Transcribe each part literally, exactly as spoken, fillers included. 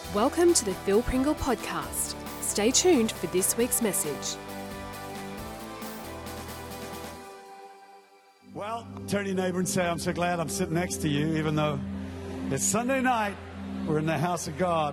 Welcome to the Phil Pringle Podcast. Stay tuned for this week's message. Well, turn to your neighbor and say, I'm so glad I'm sitting next to you, even though it's Sunday night. We're in the house of God.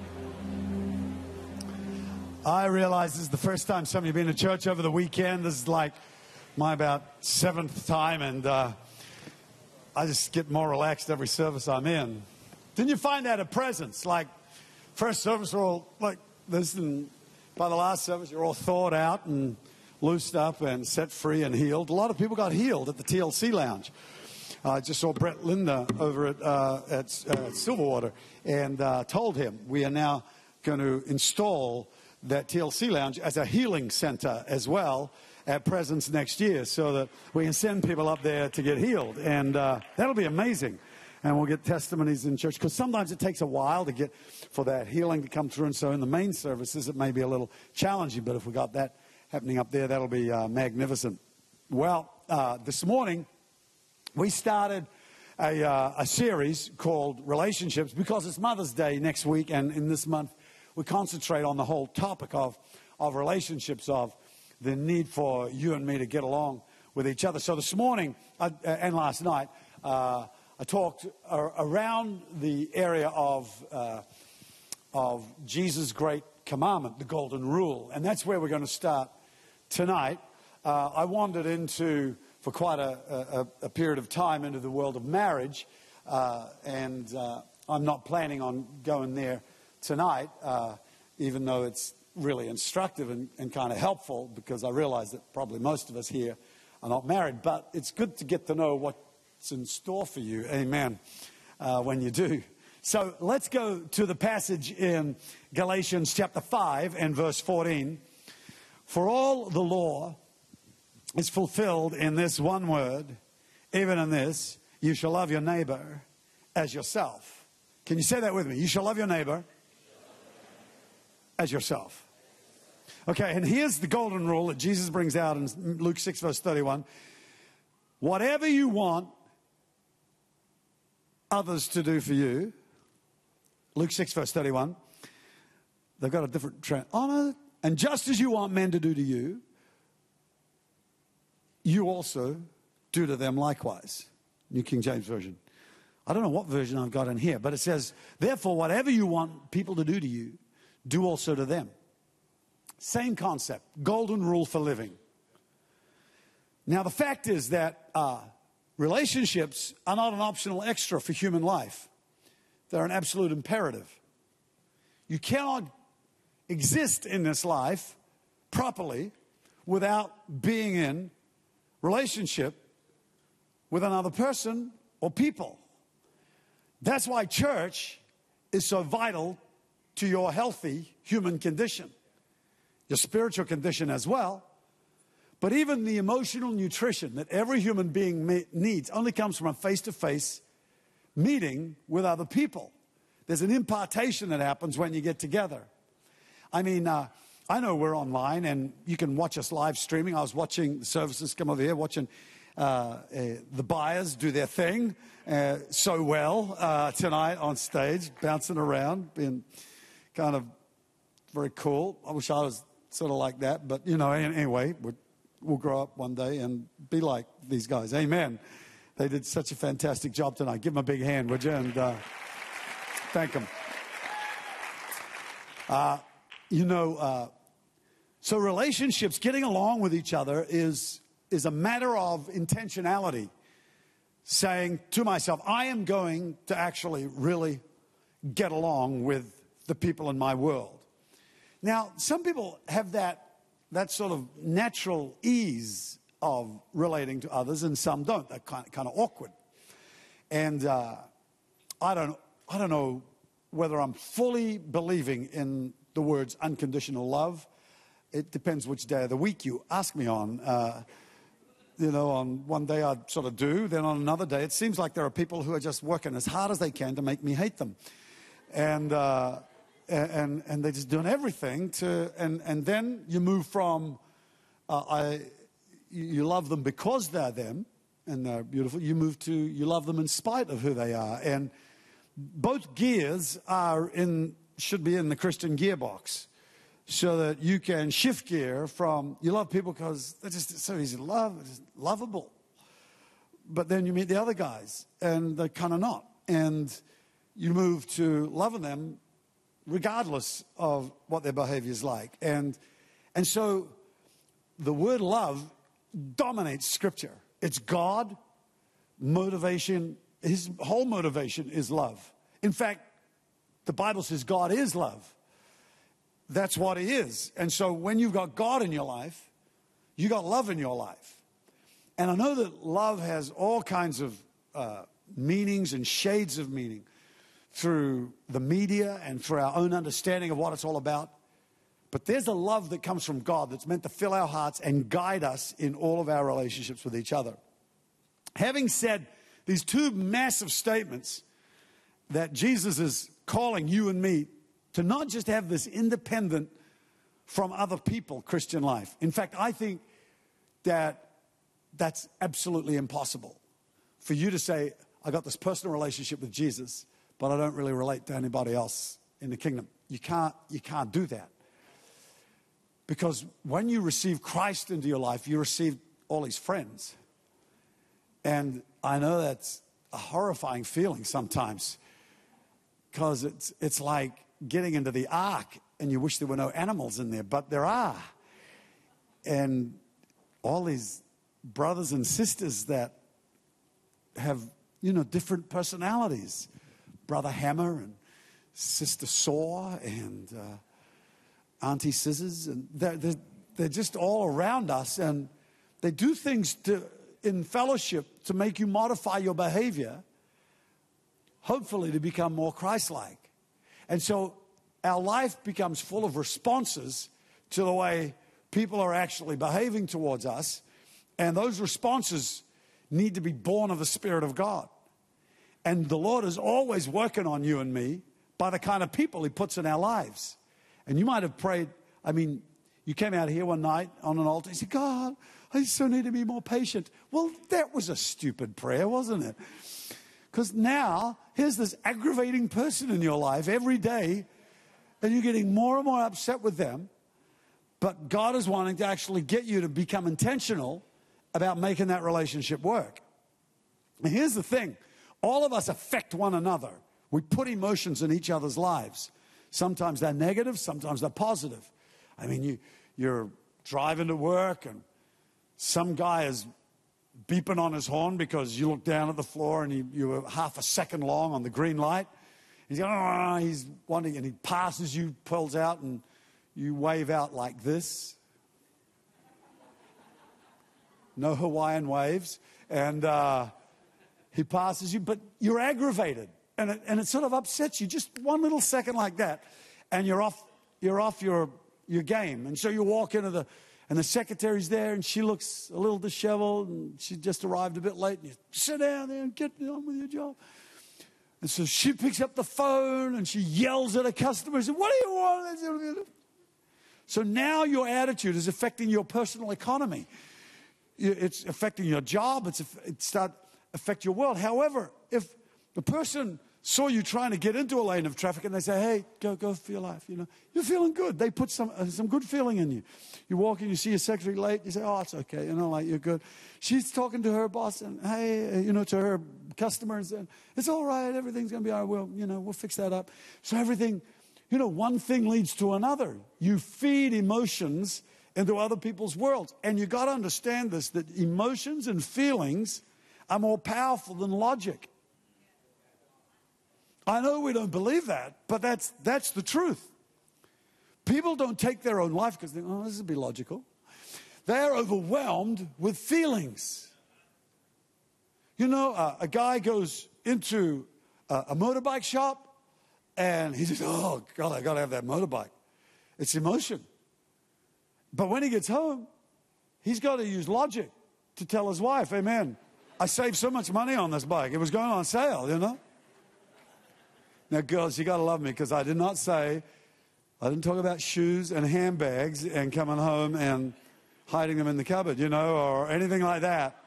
I realize this is the first time some of you have been to church over the weekend. This is like my about seventh time, and uh, I just get more relaxed every service I'm in. Didn't you find that a presence? Like, first service, we're all like this, and by the last service, you're all thawed out and loosed up and set free and healed. A lot of people got healed at the T L C Lounge. I uh, just saw Brett Linda over at, uh, at uh, Silverwater and uh, told him we are now going to install that T L C Lounge as a healing center as well at Presence next year, so that we can send people up there to get healed. And uh, that'll be amazing. And we'll get testimonies in church, because sometimes it takes a while to get for that healing to come through. And so in the main services, it may be a little challenging. But if we got that happening up there, that'll be uh, magnificent. Well, uh, this morning, we started a, uh, a series called Relationships, because it's Mother's Day next week. And in this month, we concentrate on the whole topic of, of relationships, of the need for you and me to get along with each other. So this morning uh, and last night, uh, I talked uh, around the area of uh, of Jesus' great commandment, the Golden Rule. And that's where we're going to start tonight. Uh, I wandered into, for quite a, a, a period of time, into the world of marriage. Uh, and uh, I'm not planning on going there tonight, uh, even though it's really instructive and, and kind of helpful, because I realize that probably most of us here are not married. But it's good to get to know what's in store for you, amen, uh, when you do. So let's go to the passage in Galatians chapter five and verse fourteen. For all the law is fulfilled in this one word, even in this, you shall love your neighbor as yourself. Can you say that with me? You shall love your neighbor as yourself. Okay, and here's the golden rule that Jesus brings out in Luke six, verse thirty-one. Whatever you want others to do for you, Luke six, verse thirty-one, they've got a different trend. Honor, and just as you want men to do to you, you also do to them likewise. New King James Version. I don't know what version I've got in here, but it says, therefore, whatever you want people to do to you, do also to them. Same concept, golden rule for living. Now, the fact is that uh, relationships are not an optional extra for human life. They're an absolute imperative. You cannot exist in this life properly without being in relationship with another person or people. That's why church is so vital to your healthy human condition, your spiritual condition as well. But even the emotional nutrition that every human being needs only comes from a face-to-face meeting with other people. There's an impartation that happens when you get together. I mean, uh, I know we're online and you can watch us live streaming. I was watching the services come over here, watching uh, uh, the buyers do their thing uh, so well uh, tonight on stage, bouncing around, being kind of very cool. I wish I was sort of like that, but you know, anyway, we're, we'll grow up one day and be like these guys. Amen. They did such a fantastic job tonight. Give them a big hand, would you? And uh, thank them. Uh, you know, uh, so relationships, getting along with each other is, is a matter of intentionality. Saying to myself, I am going to actually really get along with the people in my world. Now, some people have that, that sort of natural ease of relating to others, and some don't. They're kind of, kind of awkward. And uh, I don't, I don't know whether I'm fully believing in the words unconditional love. It depends which day of the week you ask me on. Uh, you know, on one day I sort of do, then on another day it seems like there are people who are just working as hard as they can to make me hate them. And uh, and and they're just doing everything to, and, and then you move from, uh, I, you love them because they're them, and they're beautiful. You move to, you love them in spite of who they are. And both gears are in should be in the Christian gearbox so that you can shift gear from, you love people because they're just so easy to love, they're just lovable. But then you meet the other guys and they're kind of not. And you move to loving them regardless of what their behavior is like. And, and so the word love dominates Scripture. It's God, motivation, his whole motivation is love. In fact, the Bible says God is love. That's what he is. And so when you've got God in your life, you got love in your life. And I know that love has all kinds of uh, meanings and shades of meaning through the media and through our own understanding of what it's all about. But there's a love that comes from God that's meant to fill our hearts and guide us in all of our relationships with each other. Having said these two massive statements that Jesus is calling you and me to not just have this independent from other people Christian life. In fact, I think that that's absolutely impossible for you to say, I got this personal relationship with Jesus, but I don't really relate to anybody else in the kingdom. You can't, you can't do that. Because when you receive Christ into your life, you receive all his friends. And I know that's a horrifying feeling sometimes, because it's, it's like getting into the ark and you wish there were no animals in there, but there are. And all these brothers and sisters that have, you know, different personalities. Brother Hammer and Sister Saw and uh, Auntie Scissors. And they're, they're, they're just all around us. And they do things to, in fellowship to make you modify your behavior, hopefully to become more Christ-like. And so our life becomes full of responses to the way people are actually behaving towards us. And those responses need to be born of the Spirit of God. And the Lord is always working on you and me by the kind of people he puts in our lives. And you might have prayed, I mean, you came out here one night on an altar, you said, God, I so need to be more patient. Well, that was a stupid prayer, wasn't it? Because now, here's this aggravating person in your life every day, and you're getting more and more upset with them. But God is wanting to actually get you to become intentional about making that relationship work. And here's the thing. All of us affect one another. We put emotions in each other's lives. Sometimes they're negative, sometimes they're positive. I mean, you, you're driving to work and some guy is beeping on his horn because you look down at the floor and you, you were half a second long on the green light. He's going, oh, he's wanting, and he passes you, pulls out, and you wave out like this. No Hawaiian waves. And uh, he passes you, but you're aggravated. And it, and it sort of upsets you, just one little second like that. And you're off, you're off your, your game. And so you walk into the, and the secretary's there, and she looks a little disheveled, and she just arrived a bit late. And you sit down there and get on with your job. And so she picks up the phone, and she yells at a customer and says, what do you want? So now your attitude is affecting your personal economy. It's affecting your job. It's it start affect your world. However, if the person saw you trying to get into a lane of traffic and they say, hey, go go for your life, you know, you're feeling good. They put some uh, some good feeling in you. You walk in, you see your secretary late, you say, oh, it's okay, you know, like you're good. She's talking to her boss and, hey, you know, to her customers, and it's all right, everything's going to be all right, we'll, you know, we'll fix that up. So everything, you know, one thing leads to another. You feed emotions into other people's worlds. And you got to understand this, that emotions and feelings are more powerful than logic. I know we don't believe that, but that's, that's the truth. People don't take their own life because they think, oh, this would be logical. They're overwhelmed with feelings. You know, uh, a guy goes into a, a motorbike shop and he says, oh, God, I got to have that motorbike. It's emotion. But when he gets home, he's got to use logic to tell his wife, amen, I saved so much money on this bike. It was going on sale, you know. Now, girls, you got to love me because I did not say, I didn't talk about shoes and handbags and coming home and hiding them in the cupboard, you know, or anything like that.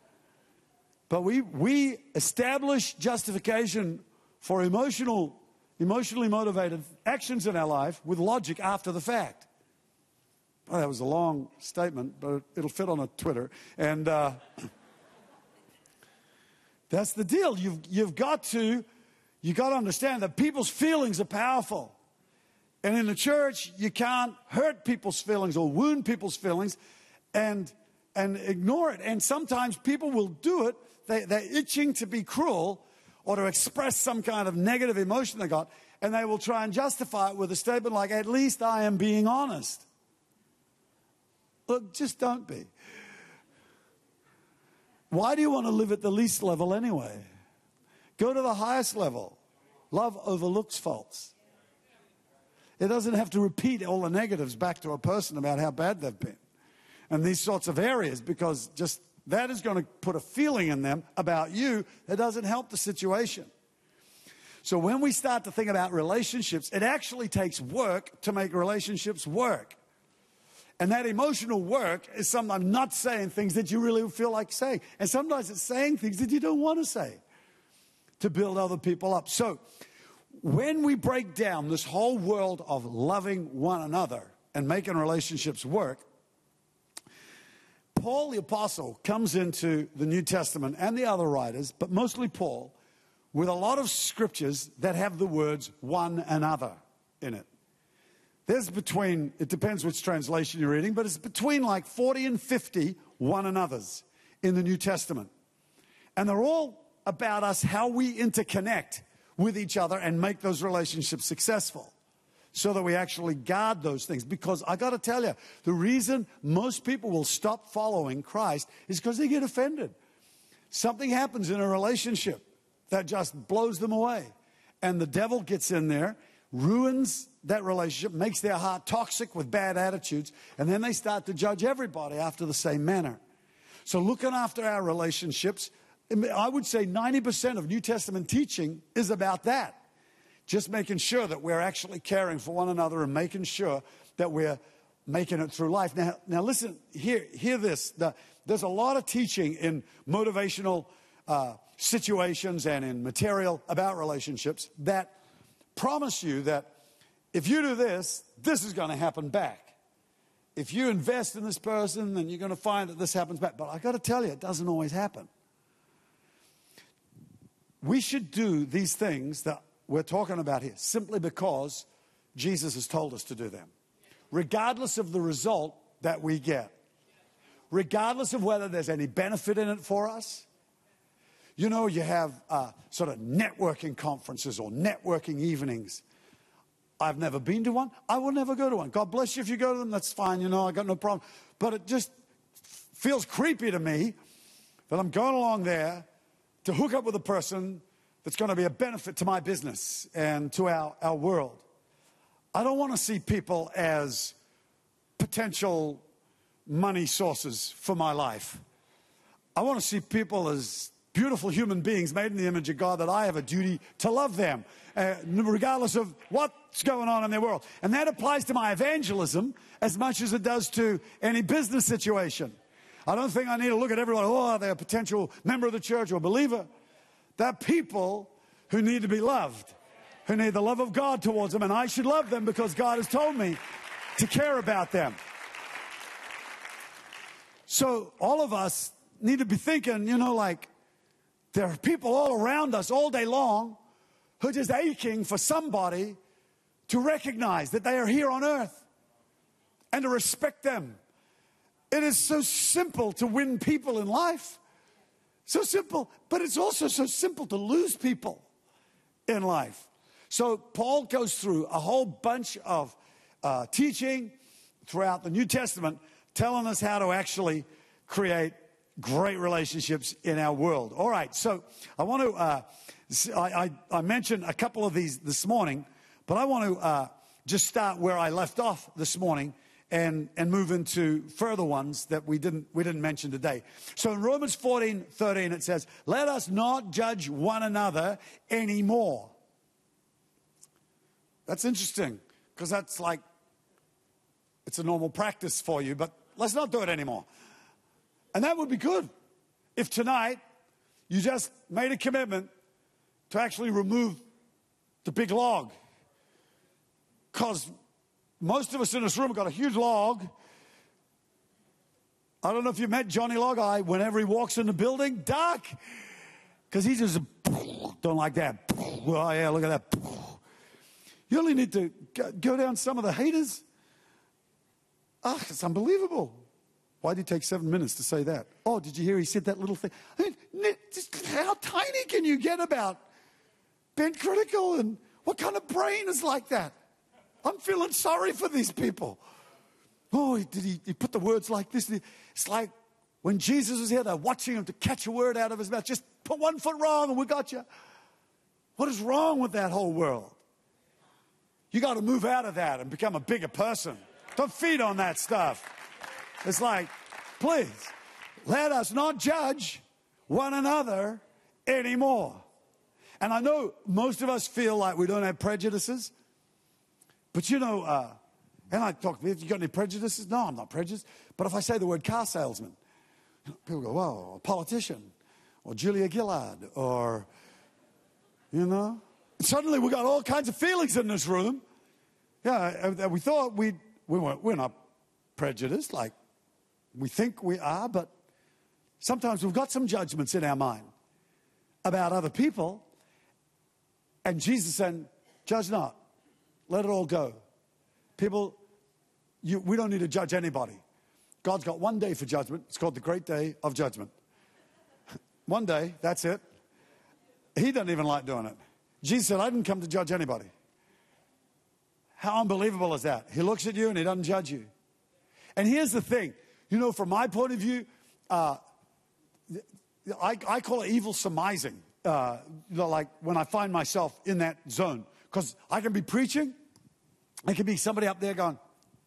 But we, we establish justification for emotional emotionally motivated actions in our life with logic after the fact. Well, that was a long statement, but it'll fit on a Twitter. And uh, that's the deal. You've, you've got to, you've got to understand that people's feelings are powerful. And in the church, you can't hurt people's feelings or wound people's feelings and, and ignore it. And sometimes people will do it. They, they're itching to be cruel or to express some kind of negative emotion they got, and they will try and justify it with a statement like, at least I am being honest. Look, just don't be. Why do you want to live at the least level anyway? Go to the highest level. Love overlooks faults. It doesn't have to repeat all the negatives back to a person about how bad they've been. And these sorts of areas, because just that is going to put a feeling in them about you that doesn't help the situation. So when we start to think about relationships, it actually takes work to make relationships work. And that emotional work is sometimes not saying things that you really feel like saying. And sometimes it's saying things that you don't want to say to build other people up. So when we break down this whole world of loving one another and making relationships work, Paul the Apostle comes into the New Testament and the other writers, but mostly Paul, with a lot of scriptures that have the words one another in it. There's between, it depends which translation you're reading, but it's between like forty and fifty one another's in the New Testament. And they're all about us, how we interconnect with each other and make those relationships successful so that we actually guard those things. Because I got to tell you, the reason most people will stop following Christ is because they get offended. Something happens in a relationship that just blows them away. And the devil gets in there, ruins that relationship, makes their heart toxic with bad attitudes, and then they start to judge everybody after the same manner. So looking after our relationships, I would say ninety percent of New Testament teaching is about that. Just making sure that we're actually caring for one another and making sure that we're making it through life. Now, now listen, hear, hear this. The, there's a lot of teaching in motivational uh, situations and in material about relationships that promise you that if you do this, this is going to happen back. If you invest in this person, then you're going to find that this happens back. But I got to tell you, it doesn't always happen. We should do these things that we're talking about here simply because Jesus has told us to do them, regardless of the result that we get, regardless of whether there's any benefit in it for us. You know, you have uh, sort of networking conferences or networking evenings. I've never been to one. I will never go to one. God bless you if you go to them. That's fine. You know, I got no problem. But it just feels creepy to me that I'm going along there to hook up with a person that's going to be a benefit to my business and to our, our world. I don't want to see people as potential money sources for my life. I want to see people as beautiful human beings made in the image of God, that I have a duty to love them, uh, regardless of what's going on in their world. And that applies to my evangelism as much as it does to any business situation. I don't think I need to look at everyone, oh, they're a potential member of the church or believer. They're people who need to be loved, who need the love of God towards them, and I should love them because God has told me to care about them. So all of us need to be thinking, you know, like, there are people all around us all day long who are just aching for somebody to recognize that they are here on earth and to respect them. It is so simple to win people in life. So simple, but it's also so simple to lose people in life. So Paul goes through a whole bunch of uh, teaching throughout the New Testament telling us how to actually create great relationships in our world. All right, so I want to, uh, I, I, I mentioned a couple of these this morning, but I want to uh, just start where I left off this morning and, and move into further ones that we didn't, we didn't mention today. So in Romans fourteen thirteen it says, let us not judge one another anymore. That's interesting, because that's like, it's a normal practice for you, but let's not do it anymore. And that would be good if tonight you just made a commitment to actually remove the big log. Because most of us in this room have got a huge log. I don't know if you met Johnny Log Eye. Whenever he walks in the building, duck. Because he just don't like that. Well, yeah, look at that. You only need to go down some of the haters. Ah, it's unbelievable. Why did it take seven minutes to say that? Oh, did you hear he said that little thing? I mean, just how tiny can you get about being critical? And what kind of brain is like that? I'm feeling sorry for these people. Oh, did he, he put the words like this? It's like when Jesus was here, they're watching him to catch a word out of his mouth. Just put one foot wrong and we got you. What is wrong with that whole world? You got to move out of that and become a bigger person. Don't feed on that stuff. It's like, please, let us not judge one another anymore. And I know most of us feel like we don't have prejudices. But you know, uh, and I talk, you got any prejudices? No, I'm not prejudiced. But if I say the word car salesman, people go, whoa, a politician, or Julia Gillard, or, you know. Suddenly we got all kinds of feelings in this room. Yeah, we thought we'd, we weren't, we're not prejudiced like we think we are, but sometimes we've got some judgments in our mind about other people. And Jesus said, judge not. Let it all go. People, you, we don't need to judge anybody. God's got one day for judgment. It's called the great day of judgment. One day, that's it. He doesn't even like doing it. Jesus said, I didn't come to judge anybody. How unbelievable is that? He looks at you and he doesn't judge you. And here's the thing. You know, from my point of view, uh, I, I call it evil surmising. Uh, you know, like when I find myself in that zone. Because I can be preaching. I can be somebody up there going,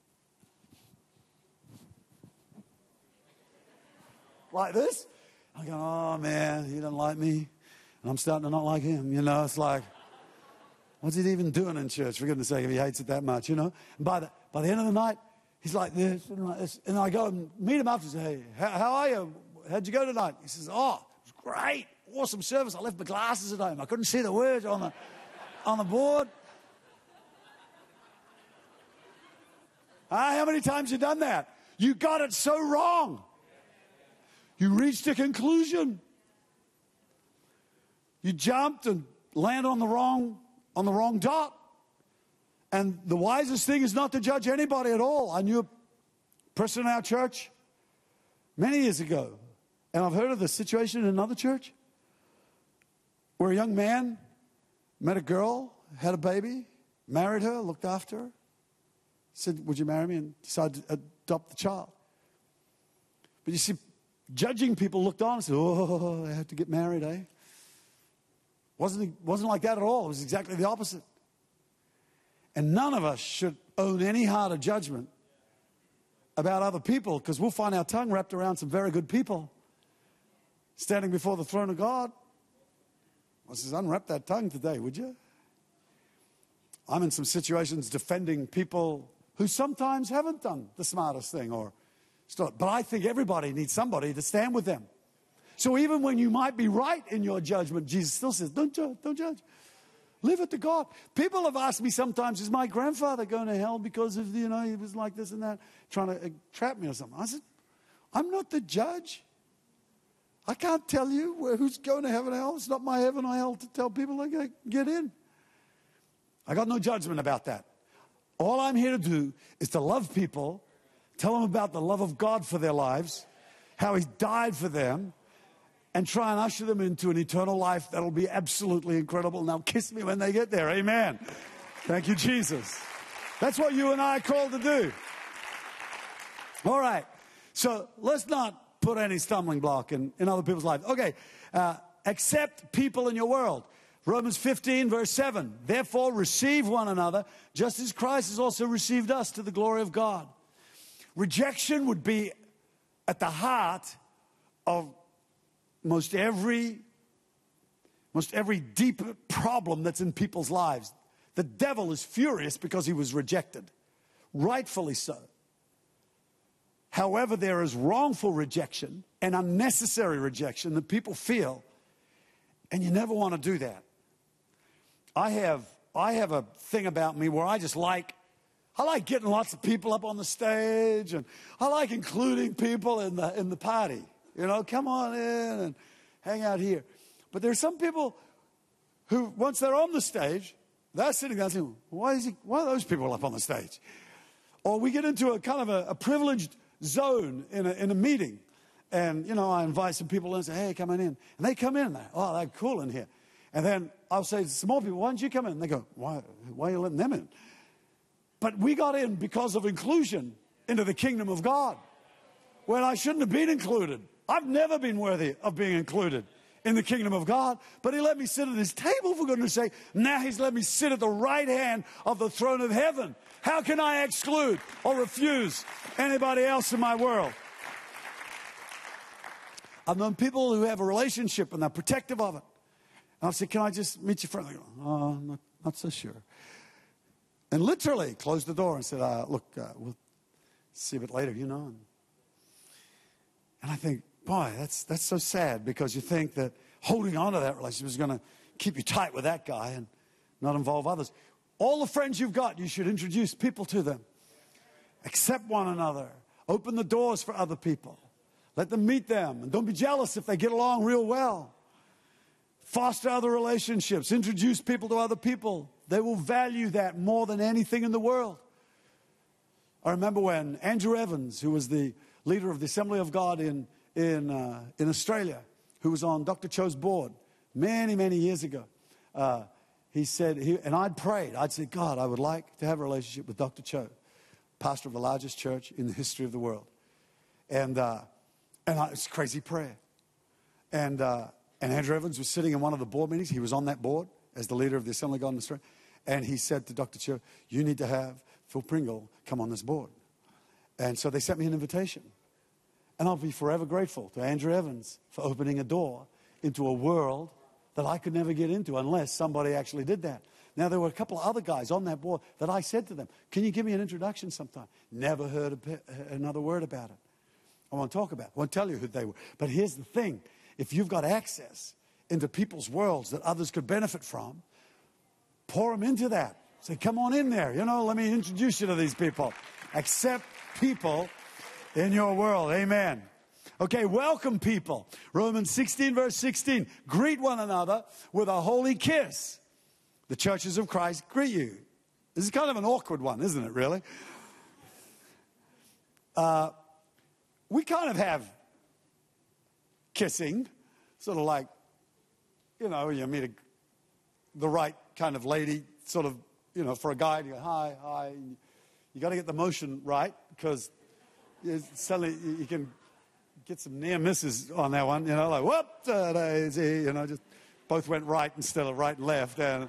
like this. I go, oh man, he doesn't like me. And I'm starting to not like him. You know, it's like, what's he even doing in church? For goodness sake, if he hates it that much, you know. And by the, by the end of the night, he's like this and like this. And I go and meet him after and say, hey, how, how are you? How'd you go tonight? He says, oh, it was great. Awesome service. I left my glasses at home. I couldn't see the words on the, on the board. Ah, how many times you done that? You got it so wrong. You reached a conclusion. You jumped and landed on the wrong on the wrong dot. And the wisest thing is not to judge anybody at all. I knew a person in our church many years ago, and I've heard of the situation in another church where a young man met a girl, had a baby, married her, looked after her, said, would you marry me? And decided to adopt the child. But you see, judging people looked on and said, oh, they have to get married, eh? Wasn't, wasn't like that at all. It was exactly the opposite. And none of us should own any heart of judgment about other people, because we'll find our tongue wrapped around some very good people standing before the throne of God. I says, unwrap that tongue today, would you? I'm in some situations defending people who sometimes haven't done the smartest thing, or but I think everybody needs somebody to stand with them. So even when you might be right in your judgment, Jesus still says, don't judge, don't judge. Leave it to God. People have asked me sometimes, is my grandfather going to hell because of, you know, he was like this and that, trying to trap me or something. I said, I'm not the judge. I can't tell you who's going to heaven or hell. It's not my heaven or hell to tell people they can get in. I got no judgment about that. All I'm here to do is to love people, tell them about the love of God for their lives, how he died for them, and try and usher them into an eternal life that'll be absolutely incredible. And they'll kiss me when they get there. Amen. Thank you, Jesus. That's what you and I are called to do. All right. So let's not put any stumbling block in, in other people's lives. Okay. Uh, accept people in your world. Romans fifteen, verse seven. Therefore, receive one another, just as Christ has also received us to the glory of God. Rejection would be at the heart of most every, most every deep problem that's in people's lives. The devil is furious because he was rejected, rightfully so. However, there is wrongful rejection and unnecessary rejection that people feel, and you never want to do that. I have I have a thing about me where I just like, I like getting lots of people up on the stage, and I like including people in the in the party. You know, come on in and hang out here. But there's some people who, once they're on the stage, they're sitting there saying, why is he, why are those people up on the stage? Or we get into a kind of a, a privileged zone in a, in a meeting. And, you know, I invite some people in and say, hey, come on in. And they come in there. Oh, they're cool in here. And then I'll say to some more people, why don't you come in? And they go, why, why are you letting them in? But we got in because of inclusion into the kingdom of God, when I shouldn't have been included. I've never been worthy of being included in the kingdom of God, but he let me sit at his table, for goodness sake. Now he's let me sit at the right hand of the throne of heaven. How can I exclude or refuse anybody else in my world? I've known people who have a relationship and they're protective of it. And I'll say, can I just meet you for? They go, oh, I'm not, not so sure. And literally closed the door and said, uh, look, uh, we'll see a bit later, you know. And, and I think, boy, that's that's so sad, because you think that holding on to that relationship is going to keep you tight with that guy and not involve others. All the friends you've got, you should introduce people to them. Accept one another. Open the doors for other people. Let them meet them. And don't be jealous if they get along real well. Foster other relationships. Introduce people to other people. They will value that more than anything in the world. I remember when Andrew Evans, who was the leader of the Assembly of God in in uh, in Australia, who was on Doctor Cho's board many, many years ago, uh, he said, he, and I'd prayed, I'd said, God, I would like to have a relationship with Doctor Cho, pastor of the largest church in the history of the world. And uh, and I, it's a crazy prayer. And uh, and Andrew Evans was sitting in one of the board meetings. He was on that board as the leader of the Assembly of God in Australia. And he said to Doctor Cho, you need to have Phil Pringle come on this board. And so they sent me an invitation. And I'll be forever grateful to Andrew Evans for opening a door into a world that I could never get into unless somebody actually did that. Now, there were a couple of other guys on that board that I said to them, can you give me an introduction sometime? Never heard a, another word about it. I won't talk about it. I won't tell you who they were. But here's the thing. If you've got access into people's worlds that others could benefit from, pour them into that. Say, come on in there. You know, let me introduce you to these people. Accept people in your world. Amen. Okay, welcome people. Romans sixteen, verse sixteen. Greet one another with a holy kiss. The churches of Christ greet you. This is kind of an awkward one, isn't it, really? Uh, we kind of have kissing, sort of like, you know, you meet a, the right kind of lady, sort of, you know, for a guy, you go, hi, hi. You got to get the motion right, because suddenly you can get some near misses on that one, you know, like, whoop, daisy, you know, just both went right instead of right and left. And,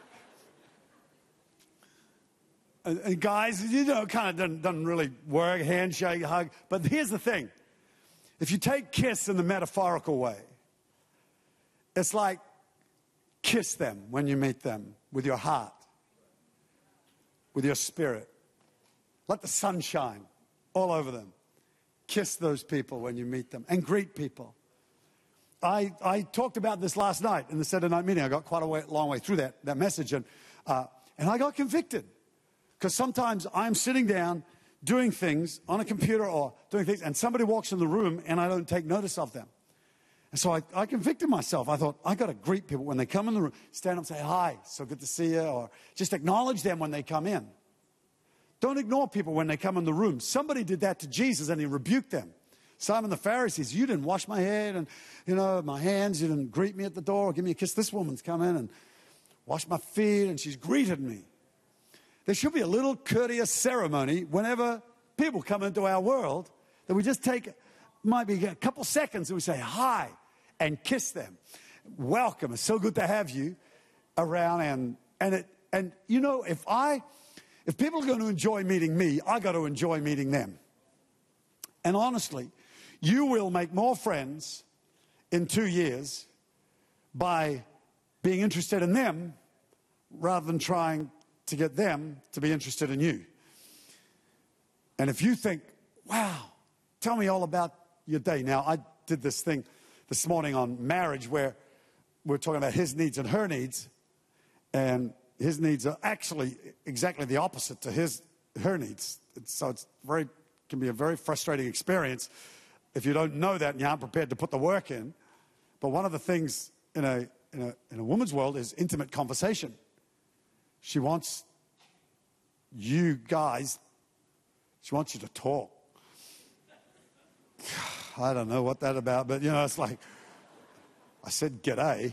and, and guys, you know, kind of doesn't, doesn't really work, handshake, hug. But here's the thing. If you take kiss in the metaphorical way, it's like kiss them when you meet them with your heart, with your spirit. Let the sun shine all over them. Kiss those people when you meet them and greet people. I, I talked about this last night in the Saturday night meeting. I got quite a way, long way through that, that message, and, uh, and I got convicted. Because sometimes I'm sitting down doing things on a computer or doing things, and somebody walks in the room and I don't take notice of them. And so I, I convicted myself. I thought, I got to greet people when they come in the room. Stand up and say, hi, so good to see you. Or just acknowledge them when they come in. Don't ignore people when they come in the room. Somebody did that to Jesus and he rebuked them. Simon the Pharisees, you didn't wash my head and, you know, my hands. You didn't greet me at the door or give me a kiss. This woman's come in and washed my feet and she's greeted me. There should be a little courteous ceremony whenever people come into our world that we just take, might be a couple seconds and we say hi and kiss them. Welcome. It's so good to have you around. And, and, it, and you know, if I... If people are going to enjoy meeting me, I got to enjoy meeting them. And honestly, you will make more friends in two years by being interested in them rather than trying to get them to be interested in you. And if you think, wow, tell me all about your day. Now, I did this thing this morning on marriage where we're talking about his needs and her needs. And his needs are actually exactly the opposite to his her needs. It's, so it's very can be a very frustrating experience if you don't know that and you aren't prepared to put the work in. But one of the things in a in a in a woman's world is intimate conversation. She wants you guys. She wants you to talk. I don't know what that's about, but you know, it's like I said, "G'day."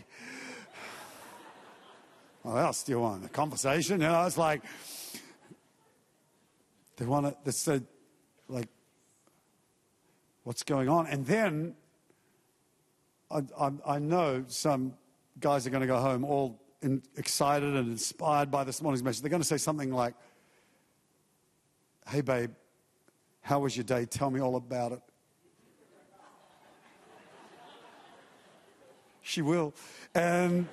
What else do you want? A conversation? You know, it's like they want to. They said, like, what's going on? And then I, I, I know some guys are going to go home all in, excited and inspired by this morning's message. They're going to say something like, "Hey, babe, how was your day? Tell me all about it." She will. And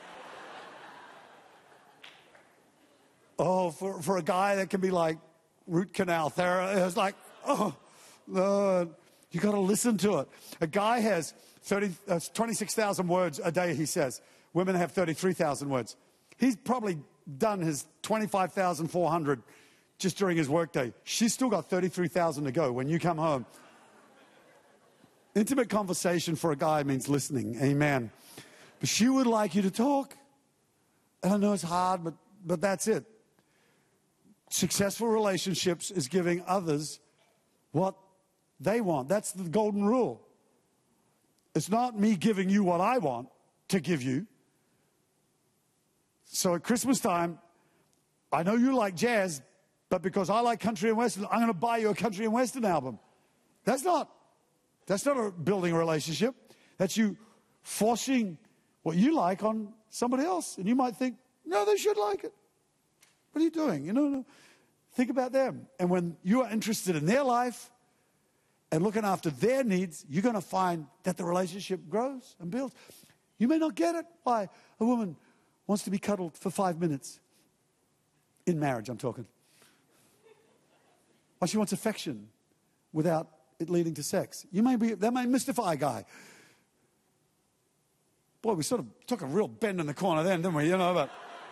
oh, for, for a guy that can be like root canal therapy, it's like, oh, Lord, you got to listen to it. A guy has thirty, uh, twenty-six thousand words a day, he says. Women have thirty-three thousand words. He's probably done his twenty-five thousand four hundred just during his workday. She's still got thirty-three thousand to go when you come home. Intimate conversation for a guy means listening. Amen. But she would like you to talk. And I know it's hard, but, but that's it. Successful relationships is giving others what they want. That's the golden rule. It's not me giving you what I want to give you. So at Christmas time, I know you like jazz, but because I like country and western, I'm going to buy you a country and western album. That's not, that's not a building a relationship. That's you forcing what you like on somebody else. And you might think, no, they should like it. What are you doing? You know, no. Think about them. And when you are interested in their life and looking after their needs, you're going to find that the relationship grows and builds. You may not get it. Why? A woman wants to be cuddled for five minutes. In marriage, I'm talking. Or she wants affection without it leading to sex. You may be, that may mystify a guy. Boy, we sort of took a real bend in the corner then, didn't we? You know, but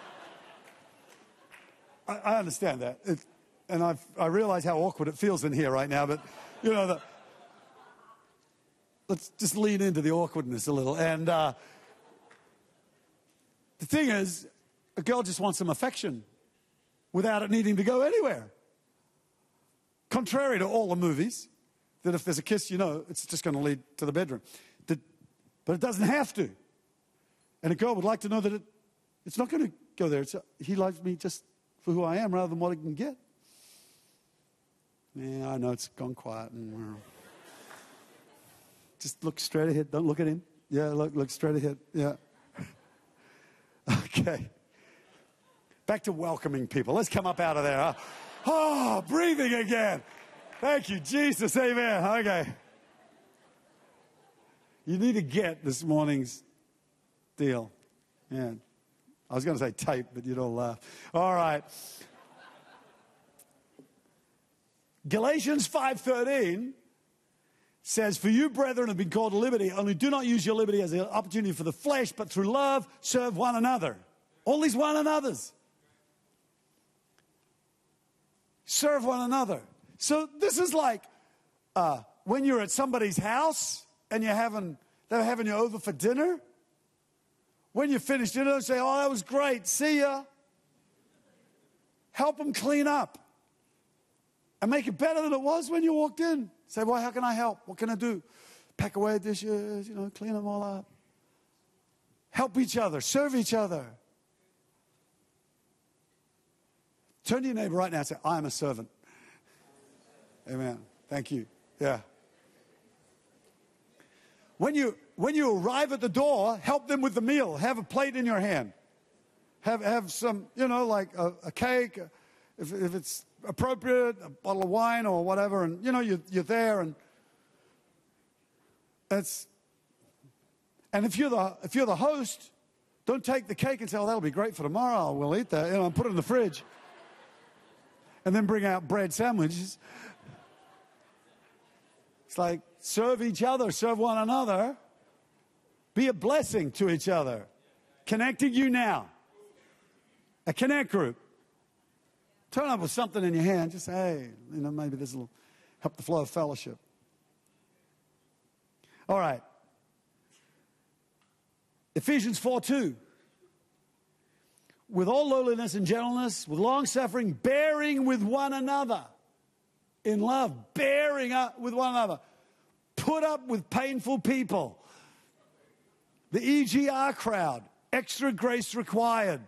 I, I understand that. It, and I've, I realize how awkward it feels in here right now, but, you know, the, let's just lean into the awkwardness a little. And uh, the thing is, a girl just wants some affection without it needing to go anywhere. Contrary to all the movies, that if there's a kiss, you know, it's just going to lead to the bedroom. That, but it doesn't have to. And a girl would like to know that it, it's not going to go there. It's, he likes me just for who I am rather than what I can get. Yeah, I know it's gone quiet. And just look straight ahead. Don't look at him. Yeah, look, look straight ahead. Yeah. Okay. Back to welcoming people. Let's come up out of there. Huh? Oh, breathing again. Thank you, Jesus. Amen. Okay. You need to get this morning's deal. Yeah. I was going to say tape, but you don't laugh. All right. Galatians five thirteen says, "For you, brethren, have been called to liberty, only do not use your liberty as an opportunity for the flesh, but through love serve one another." All these one another's. Serve one another. So this is like uh, when you're at somebody's house and you're having, they're having you over for dinner. When you finish dinner, say, "Oh, that was great. See ya." Help them clean up and make it better than it was when you walked in. Say, "Well, how can I help? What can I do?" Pack away dishes, you know, clean them all up. Help each other. Serve each other. Turn to your neighbor right now and say, "I am a servant." Amen. Thank you. Yeah. When you when you arrive at the door, help them with the meal. Have a plate in your hand. Have have some, you know, like a, a cake, if if it's appropriate, a bottle of wine or whatever, and you know you you're there, and it's. And if you're the if you're the host, don't take the cake and say, "Oh, that'll be great for tomorrow. We'll eat that," you know, and put it in the fridge. And then bring out bread sandwiches. It's like, serve each other, serve one another. Be a blessing to each other. Connecting you now. A connect group. Turn up with something in your hand. Just say, hey, you know, maybe this will help the flow of fellowship. All right. Ephesians four two. With all lowliness and gentleness, with long suffering, bearing with one another. In love, bearing up with one another. Put up with painful people. The E G R crowd. Extra grace required.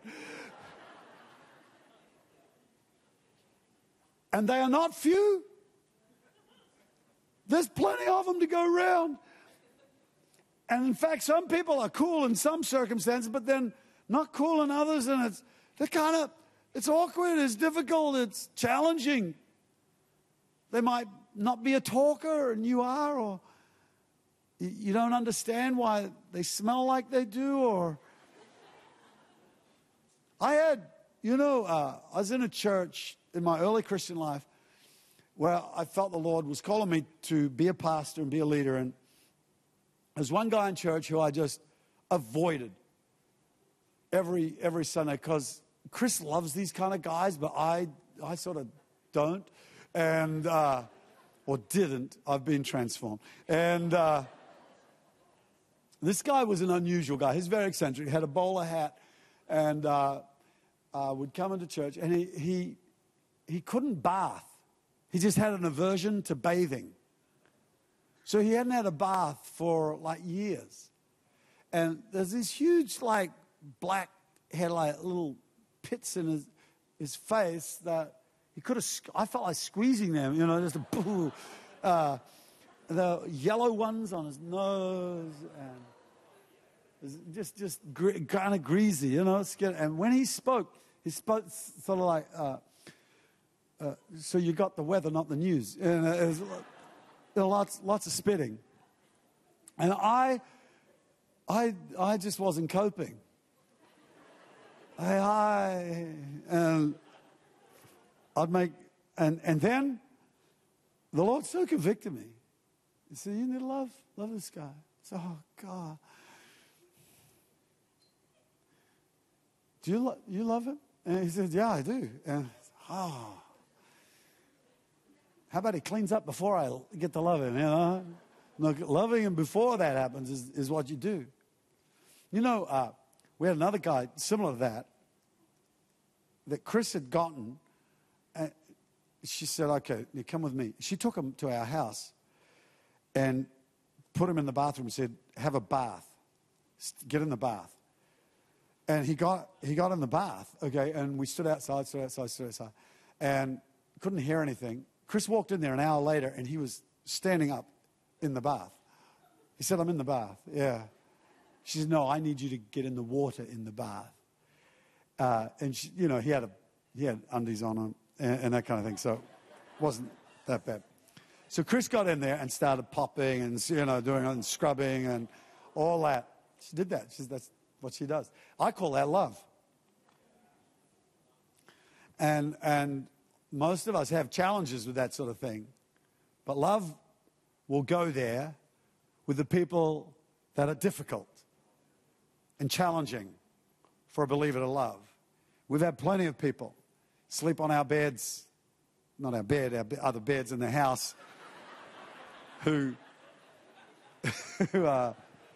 And they are not few. There's plenty of them to go around. And in fact, some people are cool in some circumstances, but then not cool in others. And it's they're kind of, it's awkward, it's difficult, it's challenging. They might not be a talker and you are, or you don't understand why they smell like they do, or... I had, you know, uh, I was in a church in my early Christian life where I felt the Lord was calling me to be a pastor and be a leader. And there's one guy in church who I just avoided every every Sunday because Chris loves these kind of guys, but I I sort of don't, and uh, or didn't. I've been transformed. And uh, this guy was an unusual guy. He's very eccentric. He had a bowler hat, and uh, uh, would come into church, and he he he couldn't bath. He just had an aversion to bathing. So he hadn't had a bath for like years. And there's these huge like black, had like little pits in his, his face that he could have, I felt like squeezing them, you know, just a boo. Uh, the yellow ones on his nose and just, just gr- kind of greasy, you know. And when he spoke, he spoke sort of like, uh, uh, so you got the weather, not the news. And it was, you know, lots, lots of spitting. And I, I, I just wasn't coping. I, I, and I'd make, and, and then the Lord so convicted me. He said, you need to love, love this guy. I said, oh, God. Do you, lo- you love him? And he said, yeah, I do. And, oh. How about he cleans up before I get to love him, you know? Look, loving him before that happens is, is what you do. You know, uh, we had another guy similar to that, that Chris had gotten. And she said, okay, you come with me. She took him to our house and put him in the bathroom and said, have a bath. Get in the bath. And he got he got in the bath, okay, and we stood outside, stood outside, stood outside, and couldn't hear anything. Chris walked in there an hour later, and he was standing up in the bath. He said, I'm in the bath. Yeah. She said, no, I need you to get in the water in the bath. Uh, and, she, you know, he had a he had undies on him and, and that kind of thing, so it wasn't that bad. So Chris got in there and started popping and, you know, doing and scrubbing and all that. She did that. She said, that's what she does. I call that love. And and... Most of us have challenges with that sort of thing. But love will go there with the people that are difficult and challenging for a believer to love. We've had plenty of people sleep on our beds, not our bed, our other beds in the house, who, who are,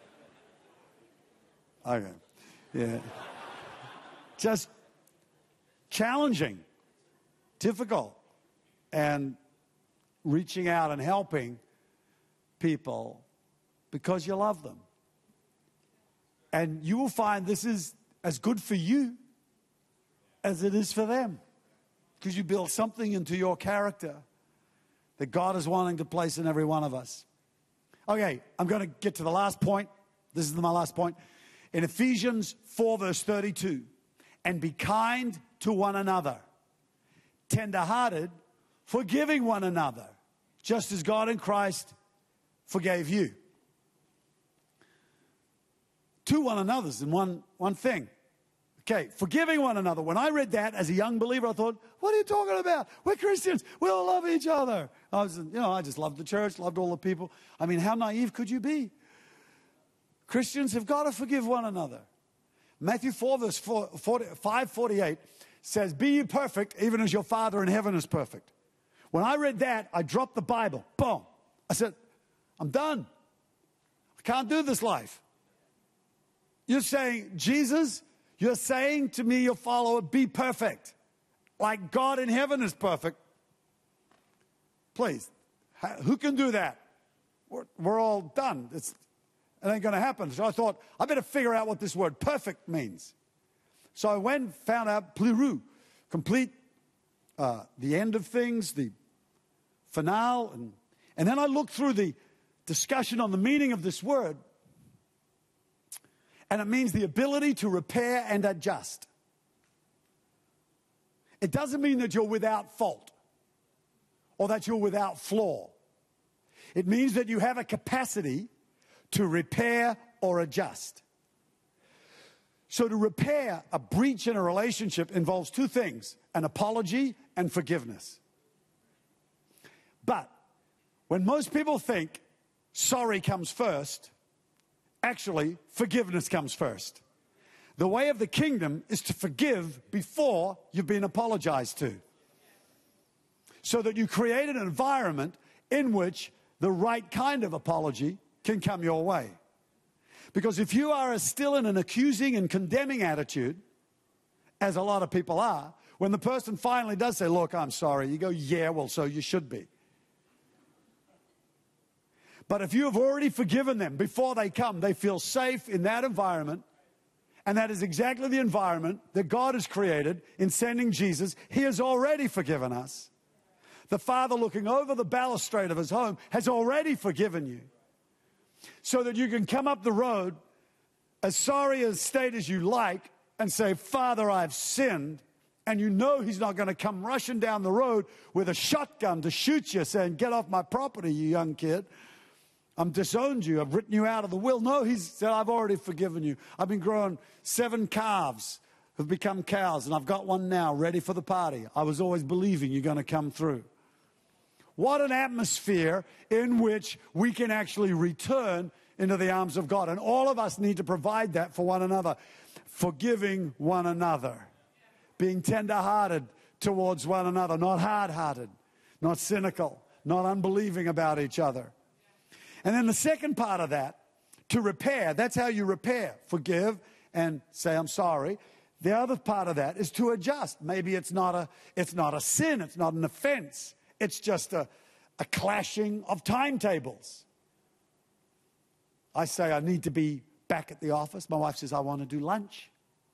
okay, yeah, just challenging. Difficult, and reaching out and helping people because you love them. And you will find this is as good for you as it is for them, because you build something into your character that God is wanting to place in every one of us. Okay, I'm going to get to the last point. This is my last point. In Ephesians four, verse thirty-two, and be kind to one another, tender-hearted, forgiving one another, just as God in Christ forgave you. Two one another's in one, one thing. Okay, forgiving one another. When I read that as a young believer, I thought, what are you talking about? We're Christians. We all love each other. I was, you know, I just loved the church, loved all the people. I mean, how naive could you be? Christians have got to forgive one another. Matthew four, verse five forty-eight says, be ye perfect, even as your Father in heaven is perfect. When I read that, I dropped the Bible. Boom. I said, I'm done. I can't do this life. You're saying, Jesus, you're saying to me, your follower, be perfect. Like God in heaven is perfect. Please, who can do that? We're, we're all done. It's, it ain't going to happen. So I thought, I better figure out what this word perfect means. So I went, found out pluriu, complete, uh, the end of things, the finale. And, and then I looked through the discussion on the meaning of this word. And it means the ability to repair and adjust. It doesn't mean that you're without fault or that you're without flaw. It means that you have a capacity to repair or adjust. So to repair a breach in a relationship involves two things, an apology and forgiveness. But when most people think sorry comes first, actually forgiveness comes first. The way of the kingdom is to forgive before you've been apologized to, so that you create an environment in which the right kind of apology can come your way. Because if you are still in an accusing and condemning attitude, as a lot of people are, when the person finally does say, look, I'm sorry, you go, yeah, well, so you should be. But if you have already forgiven them before they come, they feel safe in that environment. And that is exactly the environment that God has created in sending Jesus. He has already forgiven us. The Father, looking over the balustrade of his home, has already forgiven you. So that you can come up the road as sorry a state as you like and say, Father, I've sinned. And you know he's not going to come rushing down the road with a shotgun to shoot you, saying, get off my property, you young kid. I'm disowned you. I've written you out of the will. No, he said, I've already forgiven you. I've been growing seven calves who've become cows, and I've got one now ready for the party. I was always believing you're going to come through. What an atmosphere in which we can actually return into the arms of God. And all of us need to provide that for one another. Forgiving one another. Being tender-hearted towards one another. Not hard-hearted. Not cynical. Not unbelieving about each other. And then the second part of that, to repair, that's how you repair. Forgive and say, I'm sorry. The other part of that is to adjust. Maybe it's not a, it's not a sin, it's not an offense. It's just a, a clashing of timetables. I say I need to be back at the office. My wife says, I want to do lunch.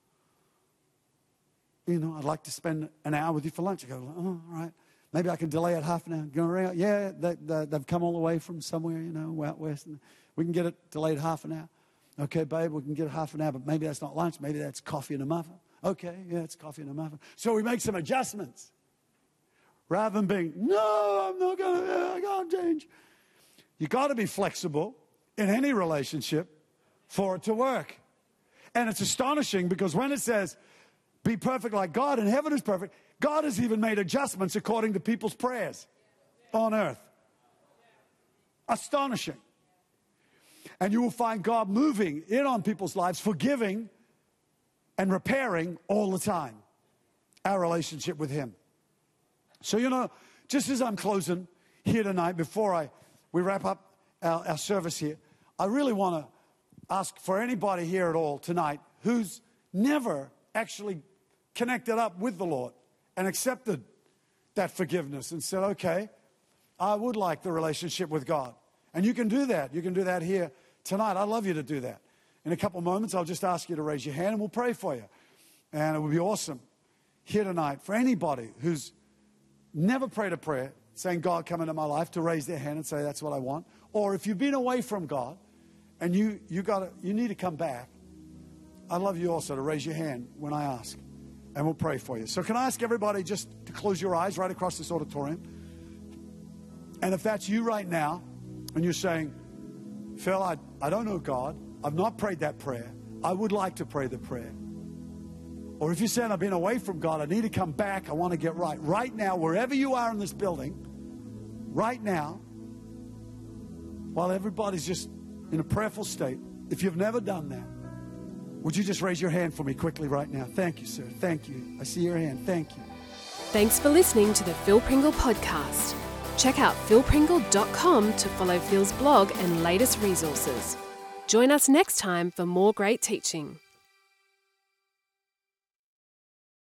You know, I'd like to spend an hour with you for lunch. I go, oh, all right. Maybe I can delay it half an hour. Go around. Yeah, they, they, they've come all the way from somewhere, you know, out west. And we can get it delayed half an hour. Okay, babe, we can get it half an hour, but maybe that's not lunch. Maybe that's coffee and a muffin. Okay, yeah, it's coffee and a muffin. So we make some adjustments. Rather than being, no, I'm not going to, I can't change. You got to be flexible in any relationship for it to work. And it's astonishing because when it says, be perfect like God and heaven is perfect, God has even made adjustments according to people's prayers on earth. Astonishing. And you will find God moving in on people's lives, forgiving and repairing all the time our relationship with him. So, you know, just as I'm closing here tonight, before I we wrap up our, our service here, I really want to ask for anybody here at all tonight who's never actually connected up with the Lord and accepted that forgiveness and said, okay, I would like the relationship with God. And you can do that. You can do that here tonight. I'd love you to do that. In a couple of moments, I'll just ask you to raise your hand and we'll pray for you. And it would be awesome here tonight for anybody who's never prayed a prayer saying, God, come into my life, to raise their hand and say, that's what I want. Or if you've been away from God and you, you, gotta, you need to come back, I'd love you also to raise your hand when I ask. And we'll pray for you. So can I ask everybody just to close your eyes right across this auditorium? And if that's you right now, and you're saying, Phil, I, I don't know God. I've not prayed that prayer. I would like to pray the prayer. Or if you're saying, I've been away from God, I need to come back, I want to get right. Right now, wherever you are in this building, right now, while everybody's just in a prayerful state, if you've never done that, Would you just raise your hand for me quickly right now? Thank you, sir. Thank you. I see your hand. Thank you. Thanks for listening to the Phil Pringle Podcast. Check out phil pringle dot com to follow Phil's blog and latest resources. Join us next time for more great teaching.